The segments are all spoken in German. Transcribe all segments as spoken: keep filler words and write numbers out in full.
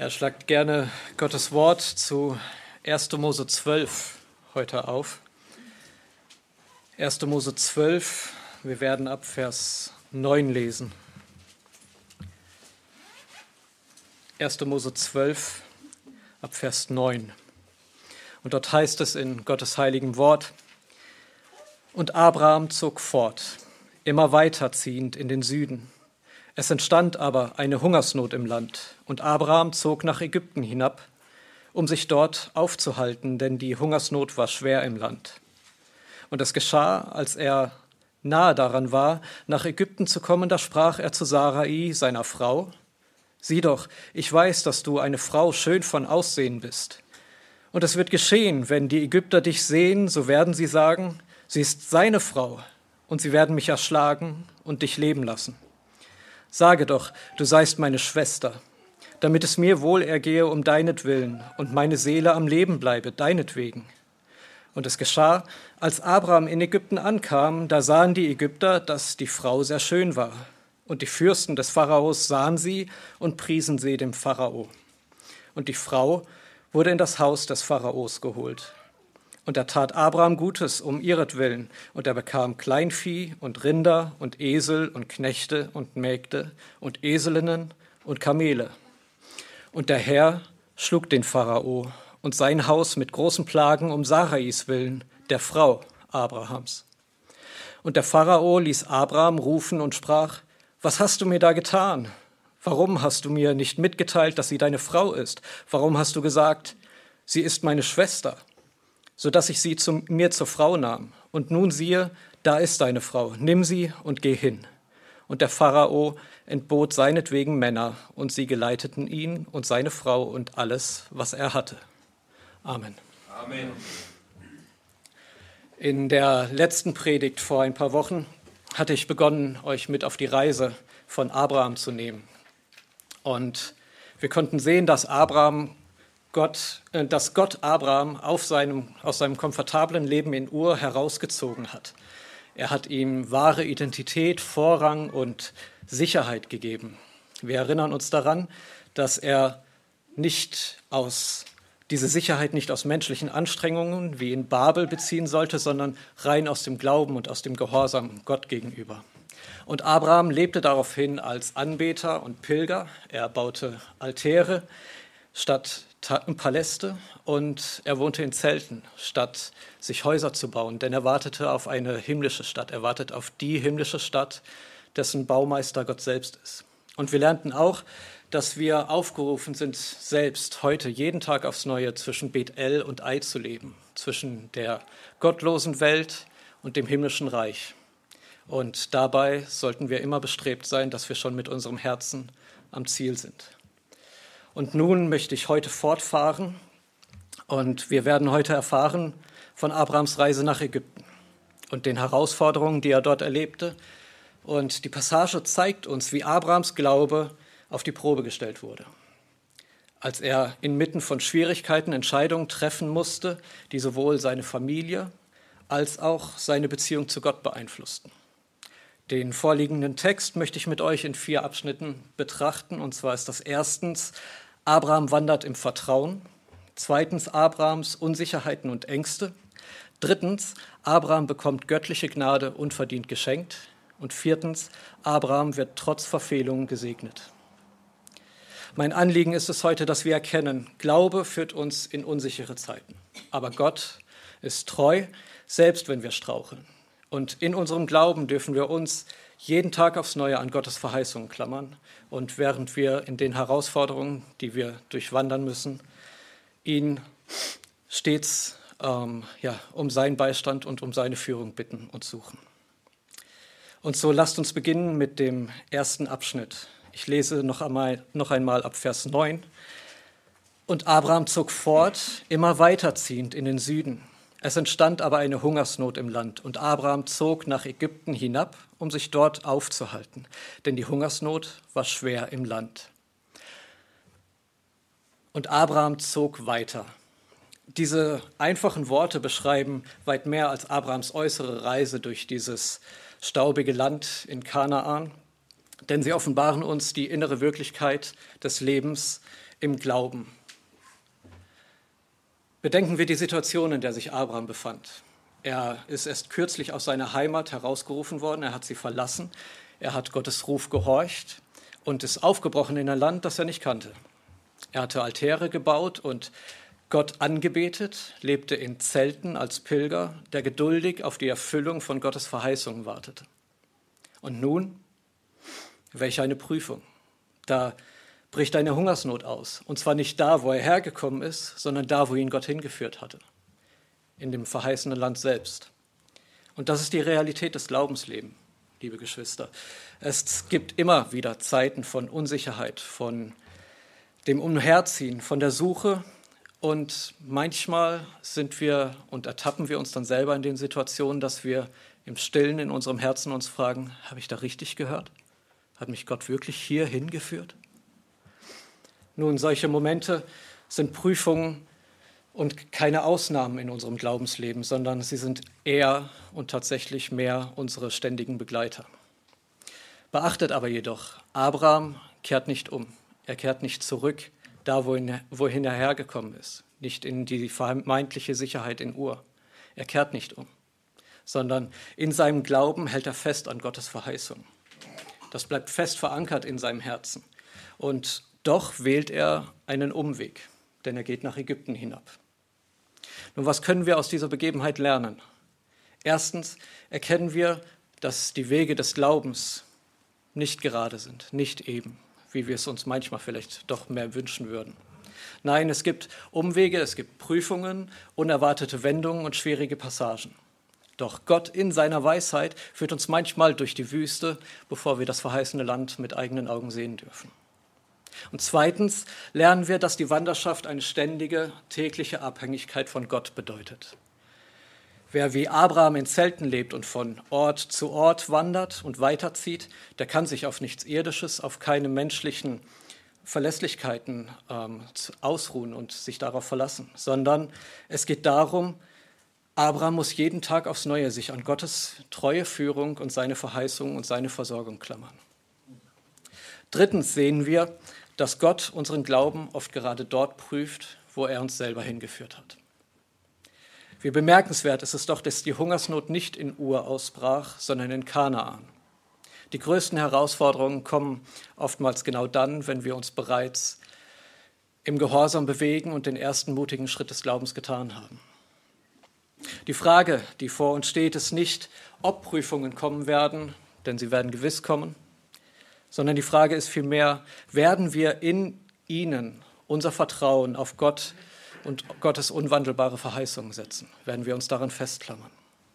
Er schlagt gerne Gottes Wort zu erster Mose zwölf heute auf. erster Mose zwölf, wir werden ab Vers neun lesen. erster Mose zwölf, ab Vers neun. Und dort heißt es in Gottes heiligem Wort: Und Abraham zog fort, immer weiter ziehend in den Süden. Es entstand aber eine Hungersnot im Land, und Abraham zog nach Ägypten hinab, um sich dort aufzuhalten, denn die Hungersnot war schwer im Land. Und es geschah, als er nahe daran war, nach Ägypten zu kommen, da sprach er zu Sarai, seiner Frau: Sieh doch, ich weiß, dass du eine Frau schön von Aussehen bist. Und es wird geschehen, wenn die Ägypter dich sehen, so werden sie sagen, sie ist seine Frau, und sie werden mich erschlagen und dich leben lassen. Sage doch, du seist meine Schwester, damit es mir wohl ergehe um deinetwillen und meine Seele am Leben bleibe, deinetwegen. Und es geschah, als Abraham in Ägypten ankam, da sahen die Ägypter, dass die Frau sehr schön war. Und die Fürsten des Pharaos sahen sie und priesen sie dem Pharao. Und die Frau wurde in das Haus des Pharaos geholt. Und er tat Abraham Gutes um ihretwillen, und er bekam Kleinvieh und Rinder und Esel und Knechte und Mägde und Eselinnen und Kamele. Und der Herr schlug den Pharao und sein Haus mit großen Plagen um Sarais willen, der Frau Abrahams. Und der Pharao ließ Abraham rufen und sprach: Was hast du mir da getan? Warum hast du mir nicht mitgeteilt, dass sie deine Frau ist? Warum hast du gesagt, sie ist meine Schwester, sodass ich sie zu mir zur Frau nahm? Und nun siehe, da ist deine Frau, nimm sie und geh hin. Und der Pharao entbot seinetwegen Männer, und sie geleiteten ihn und seine Frau und alles, was er hatte. Amen. Amen. In der letzten Predigt vor ein paar Wochen hatte ich begonnen, euch mit auf die Reise von Abraham zu nehmen. Und wir konnten sehen, dass Abraham Gott, äh, dass Gott Abraham auf seinem, aus seinem komfortablen Leben in Ur herausgezogen hat. Er hat ihm wahre Identität, Vorrang und Sicherheit gegeben. Wir erinnern uns daran, dass er nicht aus, diese Sicherheit nicht aus menschlichen Anstrengungen wie in Babel beziehen sollte, sondern rein aus dem Glauben und aus dem Gehorsam Gott gegenüber. Und Abraham lebte daraufhin als Anbeter und Pilger. Er baute Altäre statt Paläste und er wohnte in Zelten, statt sich Häuser zu bauen, denn er wartete auf eine himmlische Stadt. Er wartet auf die himmlische Stadt, dessen Baumeister Gott selbst ist. Und wir lernten auch, dass wir aufgerufen sind, selbst heute jeden Tag aufs Neue zwischen Bet-El und Ai zu leben, zwischen der gottlosen Welt und dem himmlischen Reich. Und dabei sollten wir immer bestrebt sein, dass wir schon mit unserem Herzen am Ziel sind. Und nun möchte ich heute fortfahren und wir werden heute erfahren von Abrahams Reise nach Ägypten und den Herausforderungen, die er dort erlebte. Und die Passage zeigt uns, wie Abrahams Glaube auf die Probe gestellt wurde, als er inmitten von Schwierigkeiten Entscheidungen treffen musste, die sowohl seine Familie als auch seine Beziehung zu Gott beeinflussten. Den vorliegenden Text möchte ich mit euch in vier Abschnitten betrachten. Und zwar ist das erstens: Abraham wandert im Vertrauen. Zweitens: Abrahams Unsicherheiten und Ängste. Drittens: Abraham bekommt göttliche Gnade unverdient geschenkt. Und viertens: Abraham wird trotz Verfehlungen gesegnet. Mein Anliegen ist es heute, dass wir erkennen, Glaube führt uns in unsichere Zeiten. Aber Gott ist treu, selbst wenn wir straucheln. Und in unserem Glauben dürfen wir uns jeden Tag aufs Neue an Gottes Verheißungen klammern. Und während wir in den Herausforderungen, die wir durchwandern müssen, ihn stets ähm, ja, um seinen Beistand und um seine Führung bitten und suchen. Und so lasst uns beginnen mit dem ersten Abschnitt. Ich lese noch einmal, noch einmal ab Vers neun. Und Abraham zog fort, immer weiterziehend in den Süden. Es entstand aber eine Hungersnot im Land, und Abraham zog nach Ägypten hinab, um sich dort aufzuhalten, denn die Hungersnot war schwer im Land. Und Abraham zog weiter. Diese einfachen Worte beschreiben weit mehr als Abrahams äußere Reise durch dieses staubige Land in Kanaan, denn sie offenbaren uns die innere Wirklichkeit des Lebens im Glauben. Bedenken wir die Situation, in der sich Abraham befand. Er ist erst kürzlich aus seiner Heimat herausgerufen worden, er hat sie verlassen, er hat Gottes Ruf gehorcht und ist aufgebrochen in ein Land, das er nicht kannte. Er hatte Altäre gebaut und Gott angebetet, lebte in Zelten als Pilger, der geduldig auf die Erfüllung von Gottes Verheißungen wartete. Und nun, welch eine Prüfung. Da bricht eine Hungersnot aus. Und zwar nicht da, wo er hergekommen ist, sondern da, wo ihn Gott hingeführt hatte. In dem verheißenen Land selbst. Und das ist die Realität des Glaubenslebens, liebe Geschwister. Es gibt immer wieder Zeiten von Unsicherheit, von dem Umherziehen, von der Suche. Und manchmal sind wir und ertappen wir uns dann selber in den Situationen, dass wir im Stillen in unserem Herzen uns fragen, habe ich da richtig gehört? Hat mich Gott wirklich hier hingeführt? Nun, solche Momente sind Prüfungen und keine Ausnahmen in unserem Glaubensleben, sondern sie sind eher und tatsächlich mehr unsere ständigen Begleiter. Beachtet aber jedoch, Abraham kehrt nicht um. Er kehrt nicht zurück, da wohin, wohin er hergekommen ist, nicht in die vermeintliche Sicherheit in Ur. Er kehrt nicht um, sondern in seinem Glauben hält er fest an Gottes Verheißung. Das bleibt fest verankert in seinem Herzen. Und doch wählt er einen Umweg, denn er geht nach Ägypten hinab. Nun, was können wir aus dieser Begebenheit lernen? Erstens erkennen wir, dass die Wege des Glaubens nicht gerade sind, nicht eben, wie wir es uns manchmal vielleicht doch mehr wünschen würden. Nein, es gibt Umwege, es gibt Prüfungen, unerwartete Wendungen und schwierige Passagen. Doch Gott in seiner Weisheit führt uns manchmal durch die Wüste, bevor wir das verheißene Land mit eigenen Augen sehen dürfen. Und zweitens lernen wir, dass die Wanderschaft eine ständige, tägliche Abhängigkeit von Gott bedeutet. Wer wie Abraham in Zelten lebt und von Ort zu Ort wandert und weiterzieht, der kann sich auf nichts Irdisches, auf keine menschlichen Verlässlichkeiten ähm, ausruhen und sich darauf verlassen, sondern es geht darum, Abraham muss jeden Tag aufs Neue sich an Gottes treue Führung und seine Verheißung und seine Versorgung klammern. Drittens sehen wir, dass Gott unseren Glauben oft gerade dort prüft, wo er uns selber hingeführt hat. Wie bemerkenswert ist es doch, dass die Hungersnot nicht in Ur ausbrach, sondern in Kanaan. Die größten Herausforderungen kommen oftmals genau dann, wenn wir uns bereits im Gehorsam bewegen und den ersten mutigen Schritt des Glaubens getan haben. Die Frage, die vor uns steht, ist nicht, ob Prüfungen kommen werden, denn sie werden gewiss kommen, sondern die Frage ist vielmehr, werden wir in ihnen unser Vertrauen auf Gott und Gottes unwandelbare Verheißungen setzen? Werden wir uns daran festklammern?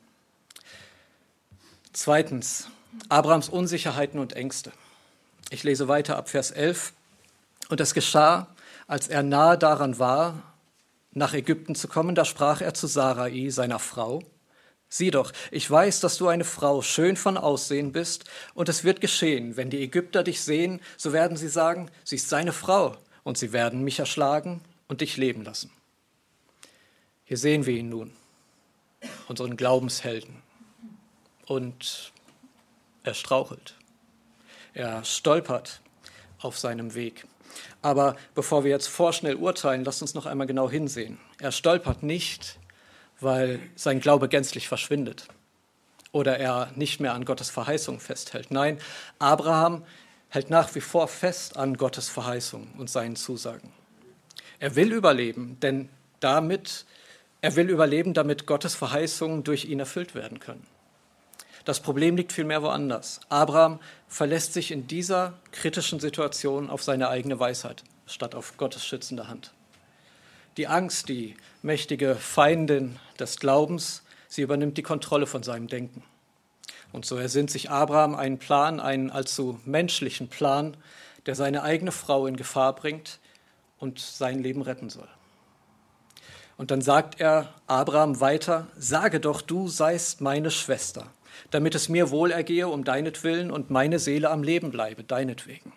Zweitens, Abrahams Unsicherheiten und Ängste. Ich lese weiter ab Vers elf. Und es geschah, als er nahe daran war, nach Ägypten zu kommen, da sprach er zu Sarai, seiner Frau: Sieh doch, ich weiß, dass du eine Frau schön von Aussehen bist, und es wird geschehen, wenn die Ägypter dich sehen, so werden sie sagen, sie ist seine Frau, und sie werden mich erschlagen und dich leben lassen. Hier sehen wir ihn nun, unseren Glaubenshelden, und er strauchelt, er stolpert auf seinem Weg. Aber bevor wir jetzt vorschnell urteilen, lasst uns noch einmal genau hinsehen. Er stolpert nicht, weil sein Glaube gänzlich verschwindet oder er nicht mehr an Gottes Verheißung festhält. Nein, Abraham hält nach wie vor fest an Gottes Verheißung und seinen Zusagen. Er will überleben, denn damit, er will überleben, damit Gottes Verheißungen durch ihn erfüllt werden können. Das Problem liegt vielmehr woanders. Abraham verlässt sich in dieser kritischen Situation auf seine eigene Weisheit, statt auf Gottes schützende Hand. Die Angst, die mächtige Feindin des Glaubens, sie übernimmt die Kontrolle von seinem Denken. Und so ersinnt sich Abraham einen Plan, einen allzu menschlichen Plan, der seine eigene Frau in Gefahr bringt und sein Leben retten soll. Und dann sagt er Abraham weiter: Sage doch, du seist meine Schwester, damit es mir wohl ergehe um deinetwillen und meine Seele am Leben bleibe, deinetwegen.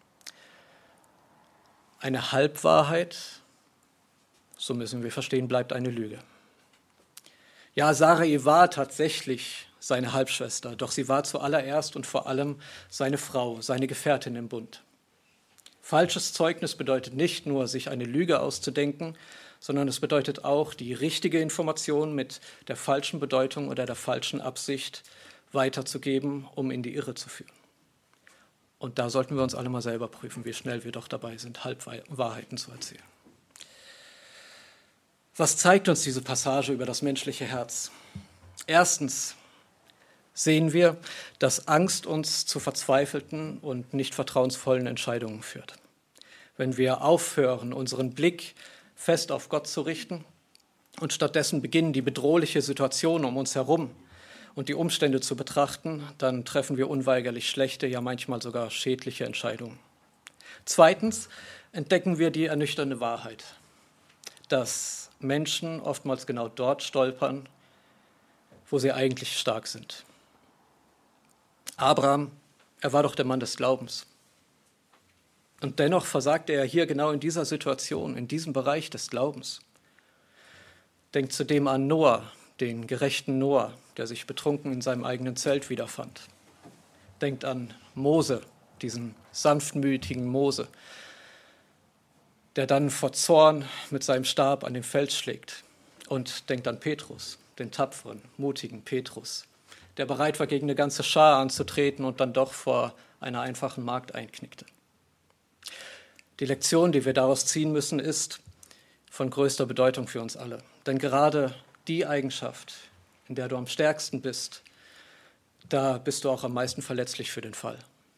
Eine Halbwahrheit, so müssen wir verstehen, bleibt eine Lüge. Ja, Sarai war tatsächlich seine Halbschwester, doch sie war zuallererst und vor allem seine Frau, seine Gefährtin im Bund. Falsches Zeugnis bedeutet nicht nur, sich eine Lüge auszudenken, sondern es bedeutet auch, die richtige Information mit der falschen Bedeutung oder der falschen Absicht weiterzugeben, um in die Irre zu führen. Und da sollten wir uns alle mal selber prüfen, wie schnell wir doch dabei sind, Halbwahrheiten zu erzählen. Was zeigt uns diese Passage über das menschliche Herz? Erstens sehen wir, dass Angst uns zu verzweifelten und nicht vertrauensvollen Entscheidungen führt. Wenn wir aufhören, unseren Blick fest auf Gott zu richten und stattdessen beginnen, die bedrohliche Situation um uns herum und die Umstände zu betrachten, dann treffen wir unweigerlich schlechte, ja manchmal sogar schädliche Entscheidungen. Zweitens entdecken wir die ernüchternde Wahrheit, dass Menschen oftmals genau dort stolpern, wo sie eigentlich stark sind. Abraham, er war doch der Mann des Glaubens. Und dennoch versagte er hier genau in dieser Situation, in diesem Bereich des Glaubens. Denkt zudem an Noah, den gerechten Noah, der sich betrunken in seinem eigenen Zelt wiederfand. Denkt an Mose, diesen sanftmütigen Mose, der dann vor Zorn mit seinem Stab an den Fels schlägt. Und denkt an Petrus, den tapferen, mutigen Petrus, der bereit war, gegen eine ganze Schar anzutreten und dann doch vor einer einfachen Magd einknickte. Die Lektion, die wir daraus ziehen müssen, ist von größter Bedeutung für uns alle. Denn gerade die Eigenschaft, in der du am stärksten bist, da bist du auch am meisten verletzlich für den Fall.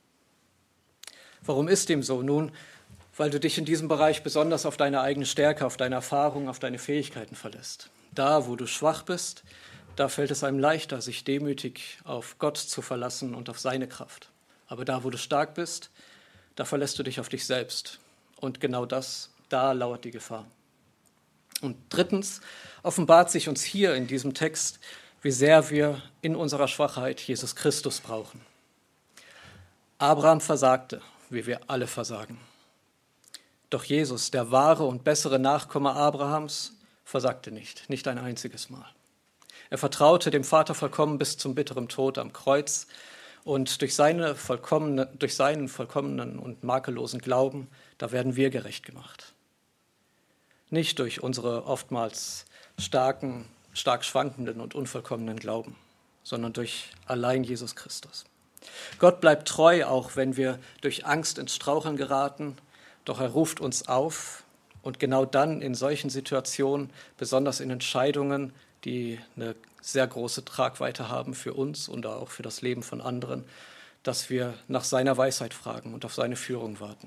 Warum ist dem so? Nun, weil du dich in diesem Bereich besonders auf deine eigene Stärke, auf deine Erfahrung, auf deine Fähigkeiten verlässt. Da, wo du schwach bist, da fällt es einem leichter, sich demütig auf Gott zu verlassen und auf seine Kraft. Aber da, wo du stark bist, da verlässt du dich auf dich selbst. Und genau das, da lauert die Gefahr. Und drittens offenbart sich uns hier in diesem Text, wie sehr wir in unserer Schwachheit Jesus Christus brauchen. Abraham versagte, wie wir alle versagen. Doch Jesus, der wahre und bessere Nachkomme Abrahams, versagte nicht, nicht ein einziges Mal. Er vertraute dem Vater vollkommen bis zum bitteren Tod am Kreuz und durch, seine vollkommene, durch seinen vollkommenen und makellosen Glauben, da werden wir gerecht gemacht. Nicht durch unsere oftmals starken, stark schwankenden und unvollkommenen Glauben, sondern durch allein Jesus Christus. Gott bleibt treu, auch wenn wir durch Angst ins Straucheln geraten, doch er ruft uns auf und genau dann in solchen Situationen, besonders in Entscheidungen, die eine sehr große Tragweite haben für uns und auch für das Leben von anderen, dass wir nach seiner Weisheit fragen und auf seine Führung warten.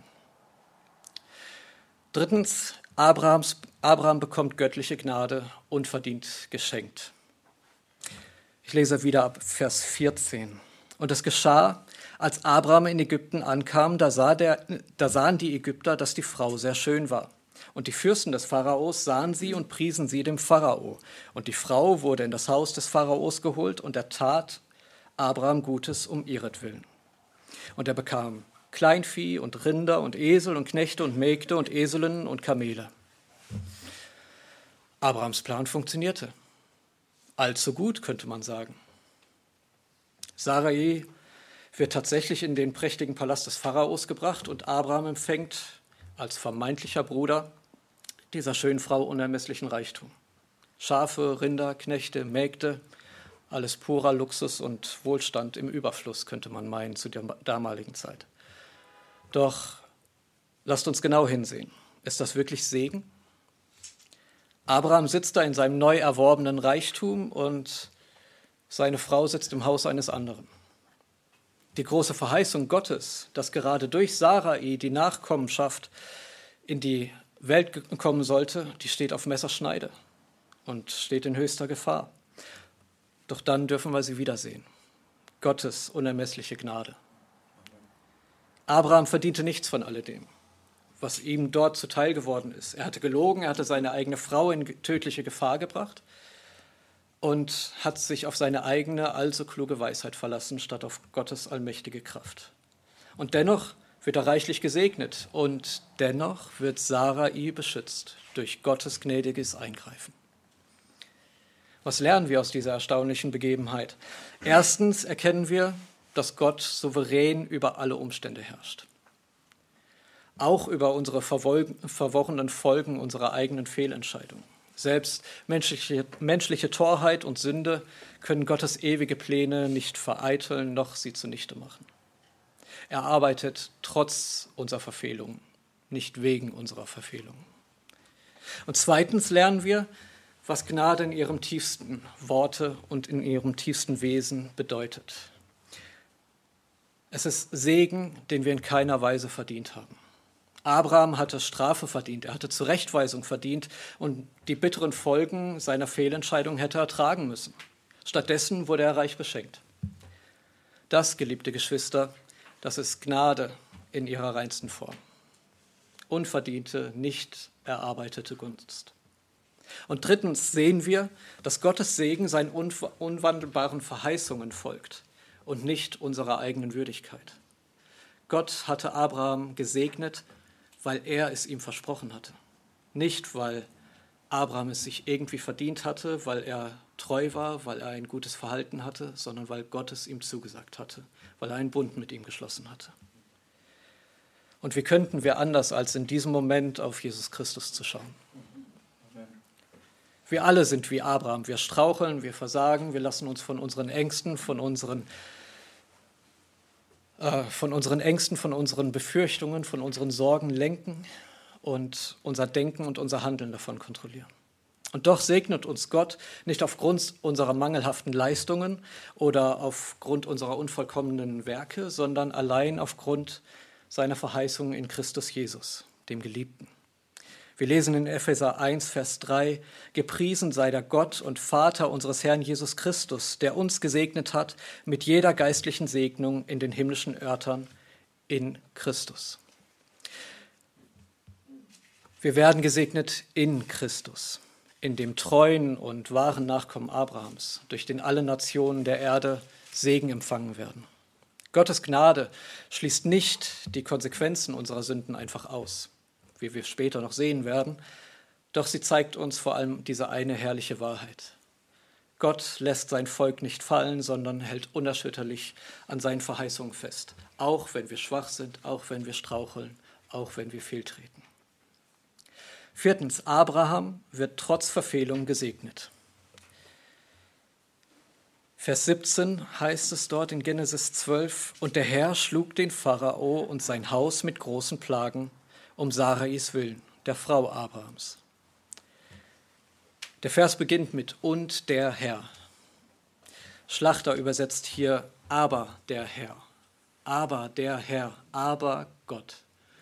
Drittens, Abrahams, Abraham bekommt göttliche Gnade unverdient geschenkt. Ich lese wieder ab Vers vierzehn. Und es geschah, als Abraham in Ägypten ankam, da, sah der, da sahen die Ägypter, dass die Frau sehr schön war. Und die Fürsten des Pharaos sahen sie und priesen sie dem Pharao. Und die Frau wurde in das Haus des Pharaos geholt und er tat Abraham Gutes um ihretwillen. Und er bekam Kleinvieh und Rinder und Esel und Knechte und Mägde und Eselinnen und Kamele. Abrahams Plan funktionierte. Allzu gut, könnte man sagen. Sarai wird tatsächlich in den prächtigen Palast des Pharaos gebracht und Abraham empfängt als vermeintlicher Bruder dieser schönen Frau unermesslichen Reichtum. Schafe, Rinder, Knechte, Mägde, alles purer Luxus und Wohlstand im Überfluss, könnte man meinen, zu der damaligen Zeit. Doch lasst uns genau hinsehen. Ist das wirklich Segen? Abraham sitzt da in seinem neu erworbenen Reichtum und seine Frau sitzt im Haus eines anderen. Die große Verheißung Gottes, dass gerade durch Sarai die Nachkommenschaft in die Welt kommen sollte, die steht auf Messerschneide und steht in höchster Gefahr. Doch dann dürfen wir sie wiedersehen. Gottes unermessliche Gnade. Abraham verdiente nichts von alledem, was ihm dort zuteil geworden ist. Er hatte gelogen, er hatte seine eigene Frau in tödliche Gefahr gebracht und hat sich auf seine eigene allzu kluge Weisheit verlassen, statt auf Gottes allmächtige Kraft. Und dennoch wird er reichlich gesegnet und dennoch wird Sarai beschützt durch Gottes gnädiges Eingreifen. Was lernen wir aus dieser erstaunlichen Begebenheit? Erstens erkennen wir, dass Gott souverän über alle Umstände herrscht. auch über unsere verworrenen Folgen unserer eigenen Fehlentscheidungen. Selbst menschliche, menschliche Torheit und Sünde können Gottes ewige Pläne nicht vereiteln, noch sie zunichte machen. Er arbeitet trotz unserer Verfehlungen, nicht wegen unserer Verfehlungen. Und zweitens lernen wir, was Gnade in ihrem tiefsten Worte und in ihrem tiefsten Wesen bedeutet. Es ist Segen, den wir in keiner Weise verdient haben. Abraham hatte Strafe verdient, er hatte Zurechtweisung verdient und die bitteren Folgen seiner Fehlentscheidung hätte er ertragen müssen. Stattdessen wurde er reich beschenkt. Das, geliebte Geschwister, das ist Gnade in ihrer reinsten Form. Unverdiente, nicht erarbeitete Gunst. Und drittens sehen wir, dass Gottes Segen seinen unwandelbaren Verheißungen folgt und nicht unserer eigenen Würdigkeit. Gott hatte Abraham gesegnet, weil er es ihm versprochen hatte. Nicht, weil Abraham es sich irgendwie verdient hatte, weil er treu war, weil er ein gutes Verhalten hatte, sondern weil Gott es ihm zugesagt hatte, weil er einen Bund mit ihm geschlossen hatte. Und wie könnten wir anders, als in diesem Moment auf Jesus Christus zu schauen? Wir alle sind wie Abraham. Wir straucheln, wir versagen, wir lassen uns von unseren Ängsten, von unseren von unseren Ängsten, von unseren Befürchtungen, von unseren Sorgen lenken und unser Denken und unser Handeln davon kontrollieren. Und doch segnet uns Gott nicht aufgrund unserer mangelhaften Leistungen oder aufgrund unserer unvollkommenen Werke, sondern allein aufgrund seiner Verheißungen in Christus Jesus, dem Geliebten. Wir lesen in Epheser eins, Vers drei, gepriesen sei der Gott und Vater unseres Herrn Jesus Christus, der uns gesegnet hat mit jeder geistlichen Segnung in den himmlischen Örtern in Christus. Wir werden gesegnet in Christus, in dem treuen und wahren Nachkommen Abrahams, durch den alle Nationen der Erde Segen empfangen werden. Gottes Gnade schließt nicht die Konsequenzen unserer Sünden einfach aus, wie wir später noch sehen werden, doch sie zeigt uns vor allem diese eine herrliche Wahrheit. Gott lässt sein Volk nicht fallen, sondern hält unerschütterlich an seinen Verheißungen fest, auch wenn wir schwach sind, auch wenn wir straucheln, auch wenn wir fehltreten. Viertens, Abraham wird trotz Verfehlung gesegnet. Vers siebzehn heißt es dort in Genesis zwölf, und der Herr schlug den Pharao und sein Haus mit großen Plagen, um Sarais willen, der Frau Abrahams. Der Vers beginnt mit und der Herr. Schlachter übersetzt hier aber der Herr, aber der Herr, aber Gott.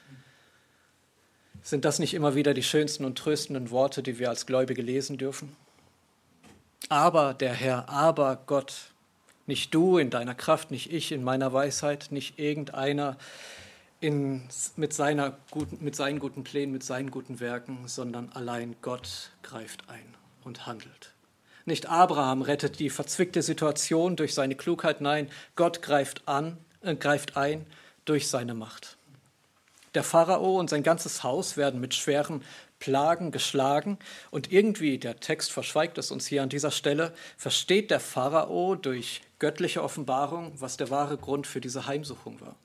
Sind das nicht immer wieder die schönsten und tröstenden Worte, die wir als Gläubige lesen dürfen? Aber der Herr, aber Gott. Nicht du in deiner Kraft, nicht ich in meiner Weisheit, nicht irgendeiner In, mit, seiner guten, mit seinen guten Plänen, mit seinen guten Werken, sondern allein Gott greift ein und handelt. Nicht Abraham rettet die verzwickte Situation durch seine Klugheit, nein, Gott greift, an, äh, greift ein durch seine Macht. Der Pharao und sein ganzes Haus werden mit schweren Plagen geschlagen und irgendwie, der Text verschweigt es uns hier an dieser Stelle, versteht der Pharao durch göttliche Offenbarung, was der wahre Grund für diese Heimsuchung war.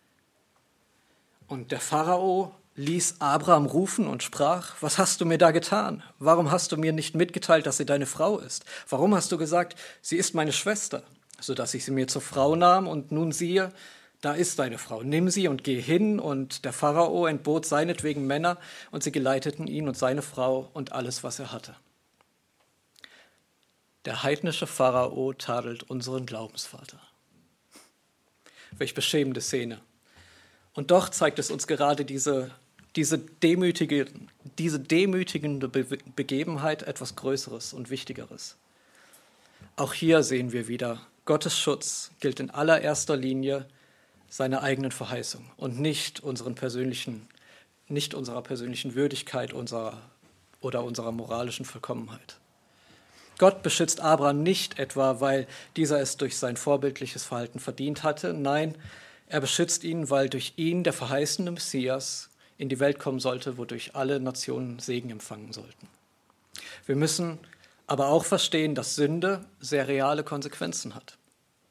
Und der Pharao ließ Abraham rufen und sprach, was hast du mir da getan? Warum hast du mir nicht mitgeteilt, dass sie deine Frau ist? Warum hast du gesagt, sie ist meine Schwester? Sodass ich sie mir zur Frau nahm und nun siehe, da ist deine Frau. Nimm sie und geh hin. Und der Pharao entbot seinetwegen Männer und sie geleiteten ihn und seine Frau und alles, was er hatte. Der heidnische Pharao tadelt unseren Glaubensvater. Welch beschämende Szene. Und doch zeigt es uns gerade diese, diese, demütige, diese demütigende Be- Begebenheit etwas Größeres und Wichtigeres. Auch hier sehen wir wieder, Gottes Schutz gilt in allererster Linie seiner eigenen Verheißung und nicht, unseren persönlichen, nicht unserer persönlichen Würdigkeit unserer, oder unserer moralischen Vollkommenheit. Gott beschützt Abraham nicht etwa, weil dieser es durch sein vorbildliches Verhalten verdient hatte. Nein, er beschützt ihn, weil durch ihn der verheißene Messias in die Welt kommen sollte, wodurch alle Nationen Segen empfangen sollten. Wir müssen aber auch verstehen, dass Sünde sehr reale Konsequenzen hat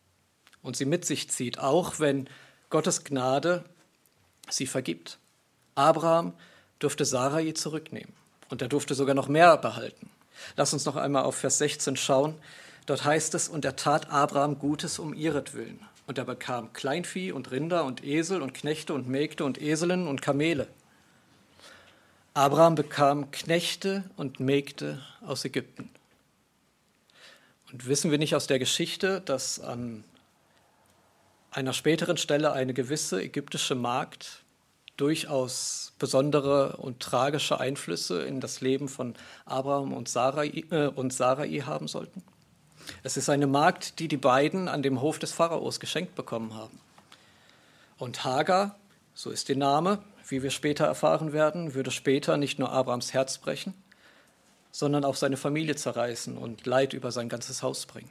und sie mit sich zieht, auch wenn Gottes Gnade sie vergibt. Abraham durfte Sarai zurücknehmen und er durfte sogar noch mehr behalten. Lass uns noch einmal auf Vers sechzehn schauen. Dort heißt es, und er tat Abraham Gutes um ihretwillen. Und er bekam Kleinvieh und Rinder und Esel und Knechte und Mägde und Eselinnen und Kamele. Abraham bekam Knechte und Mägde aus Ägypten. Und wissen wir nicht aus der Geschichte, dass an einer späteren Stelle eine gewisse ägyptische Magd durchaus besondere und tragische Einflüsse in das Leben von Abraham und Sarai, äh, und Sarai haben sollten? Es ist eine Magd, die die beiden an dem Hof des Pharaos geschenkt bekommen haben. Und Hagar, so ist ihr Name, wie wir später erfahren werden, würde später nicht nur Abrahams Herz brechen, sondern auch seine Familie zerreißen und Leid über sein ganzes Haus bringen.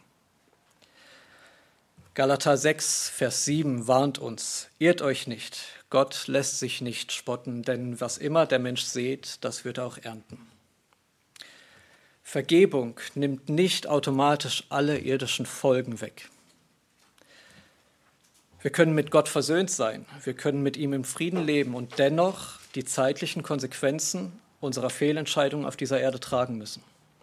Galater sechs, Vers sieben warnt uns, irrt euch nicht, Gott lässt sich nicht spotten, denn was immer der Mensch sät, das wird er auch ernten. Vergebung nimmt nicht automatisch alle irdischen Folgen weg. Wir können mit Gott versöhnt sein, wir können mit ihm im Frieden leben und dennoch die zeitlichen Konsequenzen unserer Fehlentscheidungen auf dieser Erde tragen müssen.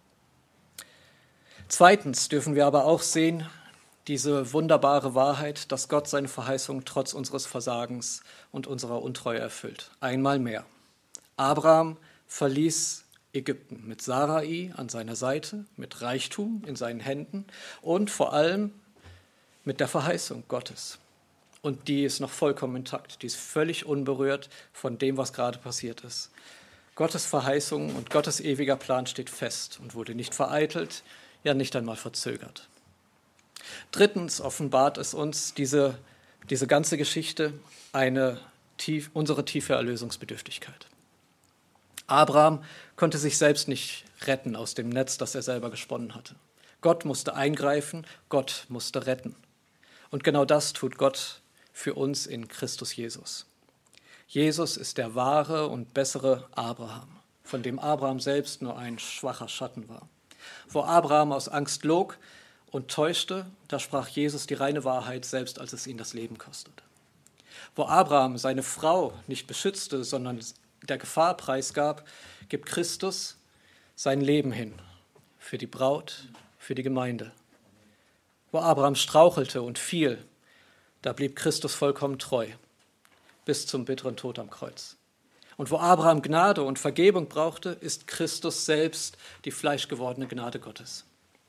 Zweitens dürfen wir aber auch sehen, diese wunderbare Wahrheit, dass Gott seine Verheißung trotz unseres Versagens und unserer Untreue erfüllt. Einmal mehr. Abraham verließ Ägypten mit Sarai an seiner Seite, mit Reichtum in seinen Händen und vor allem mit der Verheißung Gottes. Und die ist noch vollkommen intakt, die ist völlig unberührt von dem, was gerade passiert ist. Gottes Verheißung und Gottes ewiger Plan steht fest und wurde nicht vereitelt, ja nicht einmal verzögert. Drittens offenbart es uns diese, diese ganze Geschichte eine tief, unsere tiefe Erlösungsbedürftigkeit. Abraham konnte sich selbst nicht retten aus dem Netz, das er selber gesponnen hatte. Gott musste eingreifen, Gott musste retten. Und genau das tut Gott für uns in Christus Jesus. Jesus ist der wahre und bessere Abraham, von dem Abraham selbst nur ein schwacher Schatten war. Wo Abraham aus Angst log und täuschte, da sprach Jesus die reine Wahrheit, selbst als es ihn das Leben kostete. Wo Abraham seine Frau nicht beschützte, sondern der Gefahr preisgab, gibt Christus sein Leben hin für die Braut, für die Gemeinde. Wo Abraham strauchelte und fiel, da blieb Christus vollkommen treu, bis zum bitteren Tod am Kreuz. Und wo Abraham Gnade und Vergebung brauchte, ist Christus selbst die fleischgewordene Gnade Gottes.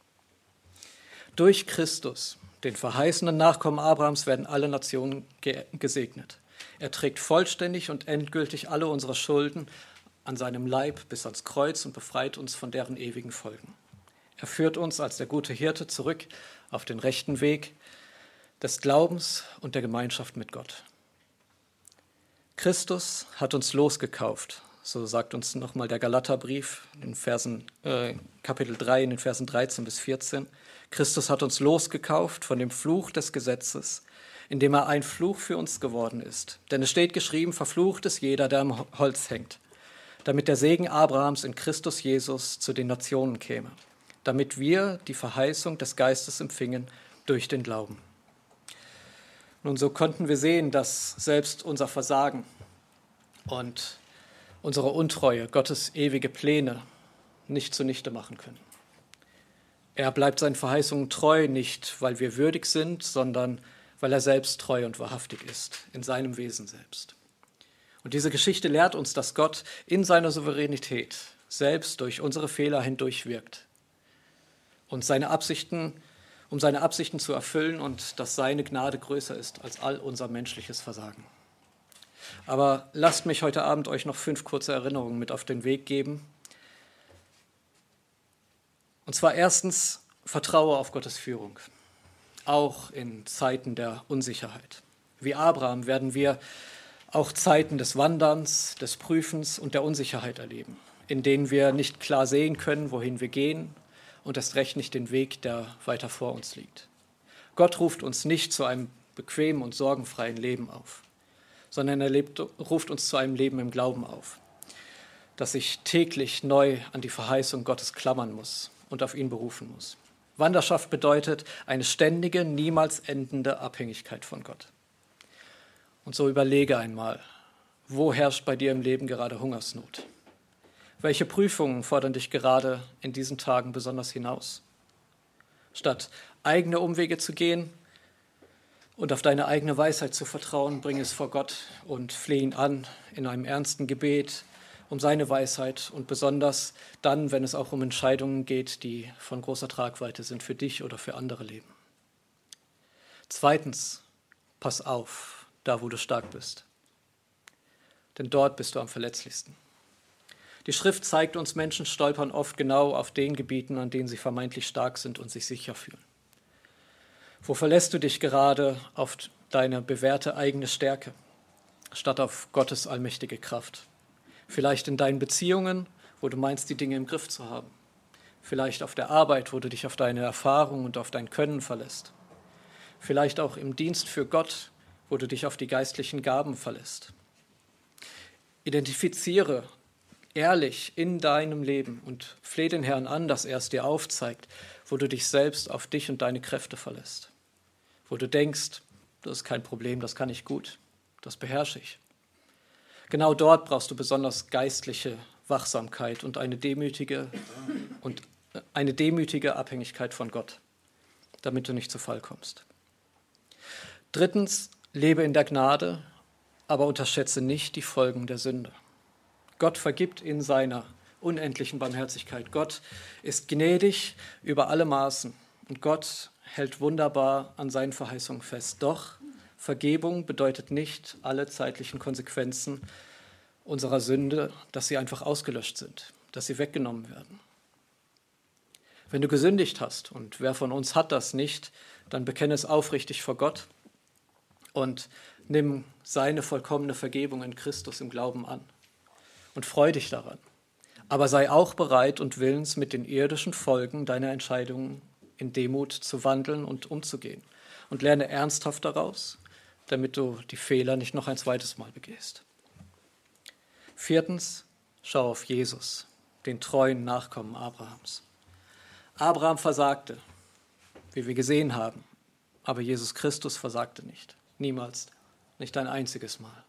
Durch Christus, den verheißenen Nachkommen Abrahams, werden alle Nationen ge- gesegnet. Er trägt vollständig und endgültig alle unsere Schulden an seinem Leib bis ans Kreuz und befreit uns von deren ewigen Folgen. Er führt uns als der gute Hirte zurück auf den rechten Weg des Glaubens und der Gemeinschaft mit Gott. Christus hat uns losgekauft, so sagt uns nochmal der Galaterbrief in Versen, äh, Kapitel drei, in den Versen dreizehn bis vierzehn. Christus hat uns losgekauft von dem Fluch des Gesetzes, indem er ein Fluch für uns geworden ist. Denn es steht geschrieben, verflucht ist jeder, der am Holz hängt, damit der Segen Abrahams in Christus Jesus zu den Nationen käme, damit wir die Verheißung des Geistes empfingen durch den Glauben. Nun, so konnten wir sehen, dass selbst unser Versagen und unsere Untreue Gottes ewige Pläne nicht zunichte machen können. Er bleibt seinen Verheißungen treu, nicht weil wir würdig sind, sondern weil er selbst treu und wahrhaftig ist, in seinem Wesen selbst. Und diese Geschichte lehrt uns, dass Gott in seiner Souveränität selbst durch unsere Fehler hindurch wirkt und seine Absichten um seine Absichten zu erfüllen und dass seine Gnade größer ist als all unser menschliches Versagen. Aber lasst mich heute Abend euch noch fünf kurze Erinnerungen mit auf den Weg geben. Und zwar erstens, vertraue auf Gottes Führung, auch in Zeiten der Unsicherheit. Wie Abraham werden wir auch Zeiten des Wanderns, des Prüfens und der Unsicherheit erleben, in denen wir nicht klar sehen können, wohin wir gehen, und erst recht nicht den Weg, der weiter vor uns liegt. Gott ruft uns nicht zu einem bequemen und sorgenfreien Leben auf, sondern er lebt, ruft uns zu einem Leben im Glauben auf, das sich täglich neu an die Verheißung Gottes klammern muss und auf ihn berufen muss. Wanderschaft bedeutet eine ständige, niemals endende Abhängigkeit von Gott. Und so überlege einmal, Wo herrscht bei dir im Leben gerade Hungersnot? Welche Prüfungen fordern dich gerade in diesen Tagen besonders hinaus? Statt eigene Umwege zu gehen und auf deine eigene Weisheit zu vertrauen, bring es vor Gott und flehe ihn an in einem ernsten Gebet um seine Weisheit und besonders dann, wenn es auch um Entscheidungen geht, die von großer Tragweite sind für dich oder für andere Leben. Zweitens, pass auf, da wo du stark bist. Denn dort bist du am verletzlichsten. Die Schrift zeigt uns, Menschen stolpern oft genau auf den Gebieten, an denen sie vermeintlich stark sind und sich sicher fühlen. Wo verlässt du dich gerade auf deine bewährte eigene Stärke, statt auf Gottes allmächtige Kraft? Vielleicht in deinen Beziehungen, wo du meinst, die Dinge im Griff zu haben. Vielleicht auf der Arbeit, wo du dich auf deine Erfahrung und auf dein Können verlässt. Vielleicht auch im Dienst für Gott, wo du dich auf die geistlichen Gaben verlässt. Identifiziere ehrlich in deinem Leben und flehe den Herrn an, dass er es dir aufzeigt, wo du dich selbst auf dich und deine Kräfte verlässt. Wo du denkst, das ist kein Problem, das kann ich gut, das beherrsche ich. Genau dort brauchst du besonders geistliche Wachsamkeit und eine demütige, und eine demütige Abhängigkeit von Gott, damit du nicht zu Fall kommst. Drittens, lebe in der Gnade, aber unterschätze nicht die Folgen der Sünde. Gott vergibt in seiner unendlichen Barmherzigkeit. Gott ist gnädig über alle Maßen und Gott hält wunderbar an seinen Verheißungen fest. Doch Vergebung bedeutet nicht alle zeitlichen Konsequenzen unserer Sünde, dass sie einfach ausgelöscht sind, dass sie weggenommen werden. Wenn du gesündigt hast, und wer von uns hat das nicht, dann bekenne es aufrichtig vor Gott und nimm seine vollkommene Vergebung in Christus im Glauben an und freu dich daran. Aber sei auch bereit und willens, mit den irdischen Folgen deiner Entscheidungen in Demut zu wandeln und umzugehen und lerne ernsthaft daraus, damit du die Fehler nicht noch ein zweites Mal begehst. Viertens, schau auf Jesus, den treuen Nachkommen Abrahams. Abraham versagte, wie wir gesehen haben, aber Jesus Christus versagte nicht. Niemals, nicht ein einziges Mal.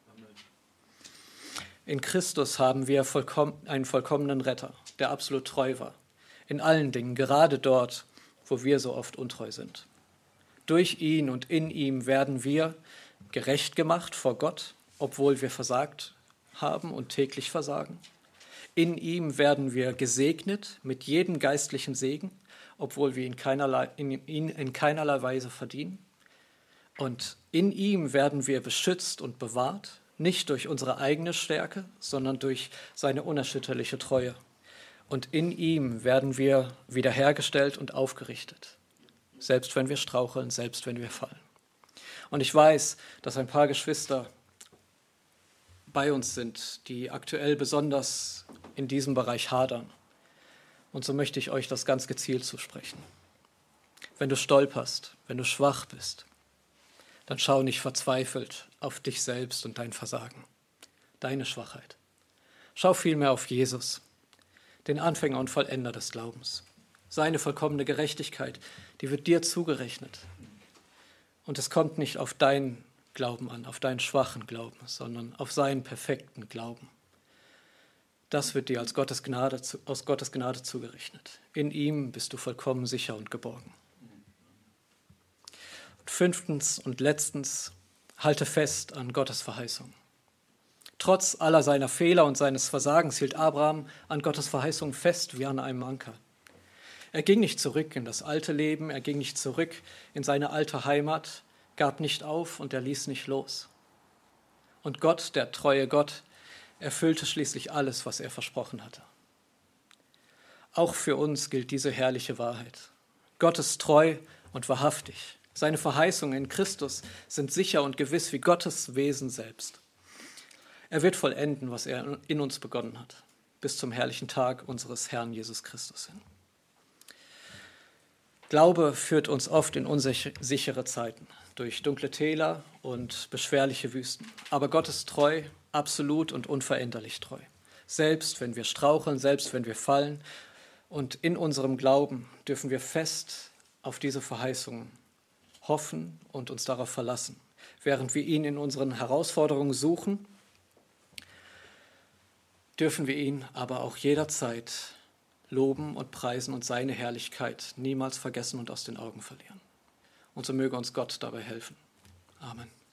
In Christus haben wir vollkommen, einen vollkommenen Retter, der absolut treu war. In allen Dingen, gerade dort, wo wir so oft untreu sind. Durch ihn und in ihm werden wir gerecht gemacht vor Gott, obwohl wir versagt haben und täglich versagen. In ihm werden wir gesegnet mit jedem geistlichen Segen, obwohl wir ihn, keinerlei, in, ihn in keinerlei Weise verdienen. Und in ihm werden wir beschützt und bewahrt, nicht durch unsere eigene Stärke, sondern durch seine unerschütterliche Treue. Und in ihm werden wir wiederhergestellt und aufgerichtet, selbst wenn wir straucheln, selbst wenn wir fallen. Und ich weiß, dass ein paar Geschwister bei uns sind, die aktuell besonders in diesem Bereich hadern. Und so möchte ich euch das ganz gezielt zusprechen. Wenn du stolperst, wenn du schwach bist, dann schau nicht verzweifelt auf dich selbst und dein Versagen, deine Schwachheit. Schau vielmehr auf Jesus, den Anfänger und Vollender des Glaubens. Seine vollkommene Gerechtigkeit, die wird dir zugerechnet. Und es kommt nicht auf deinen Glauben an, auf deinen schwachen Glauben, sondern auf seinen perfekten Glauben. Das wird dir als Gottes Gnade, aus Gottes Gnade zugerechnet. In ihm bist du vollkommen sicher und geborgen. Und fünftens und letztens, halte fest an Gottes Verheißung. Trotz aller seiner Fehler und seines Versagens hielt Abraham an Gottes Verheißung fest wie an einem Anker. Er ging nicht zurück in das alte Leben, er ging nicht zurück in seine alte Heimat, gab nicht auf und er ließ nicht los. Und Gott, der treue Gott, erfüllte schließlich alles, was er versprochen hatte. Auch für uns gilt diese herrliche Wahrheit. Gott ist treu und wahrhaftig. Seine Verheißungen in Christus sind sicher und gewiss wie Gottes Wesen selbst. Er wird vollenden, was er in uns begonnen hat, bis zum herrlichen Tag unseres Herrn Jesus Christus hin. Glaube führt uns oft in unsichere Zeiten, durch dunkle Täler und beschwerliche Wüsten. Aber Gott ist treu, absolut und unveränderlich treu. Selbst wenn wir straucheln, selbst wenn wir fallen. Und in unserem Glauben dürfen wir fest auf diese Verheißungen hoffen und uns darauf verlassen, während wir ihn in unseren Herausforderungen suchen dürfen wir ihn aber auch jederzeit loben und preisen und seine Herrlichkeit niemals vergessen und aus den Augen verlieren. Und so möge uns Gott dabei helfen. Amen.